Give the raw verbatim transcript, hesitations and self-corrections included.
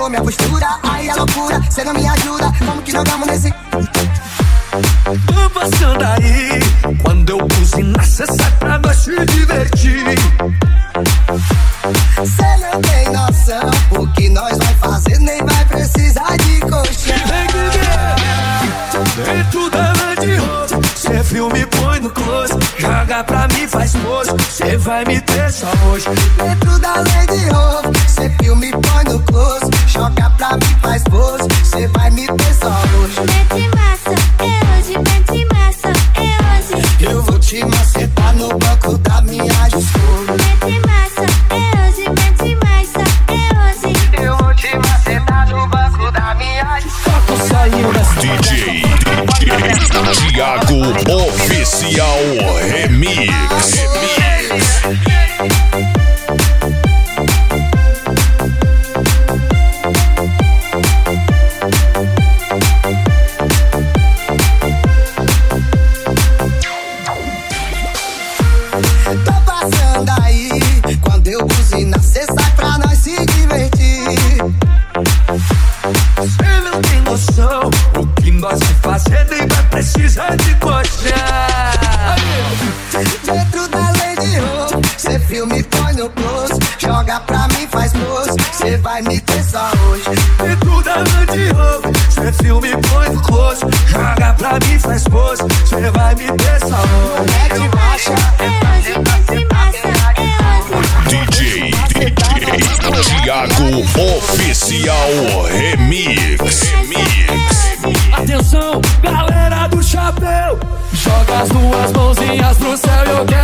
mudou minha postura. Aí é loucura, cê não me ajuda. Como que jogamos nesse... Tô passando aí, quando eu buzinar, cê sai pra nós se divertir. Cê não tem noção, o que nós vai fazer nem vai precisar de colchão. Vem que vem, dentro da Land Rover, cê filme põe no close, joga pra mim, faz pose, cê vai me ter só hoje. Dentro da Land Rover, cê filme põe no close, joga pra mim, faz pose, cê vai me ter só hoje. Mete massa, é hoje, mete massa, é hoje. Eu vou te macetar no banco da minha discurso. Mete massa, é hoje, mete massa, é hoje. Eu vou te macetar no banco da minha discurso. Tô saindo assim. D J, D J Thiago Oficial Remix. Remix. Tô passando aí, quando eu buzinar, cê sai pra nós se divertir. Cê não tem noção, o que nós vai fazer nem vai precisar de gostar. Dentro da Land Rover, cê filme põe no close, joga pra mim, faz pose, cê vai me ter só hoje. Dentro da Land Rover, cê filme põe no close, joga pra mim, faz pose, cê vai me ter só hoje. Mete marcha, É hoje, mete massa, é hoje. D J, D J Thiago Oficial Remix. Remix. Atenção, galera do chapéu, joga as duas mãozinhas pro céu e eu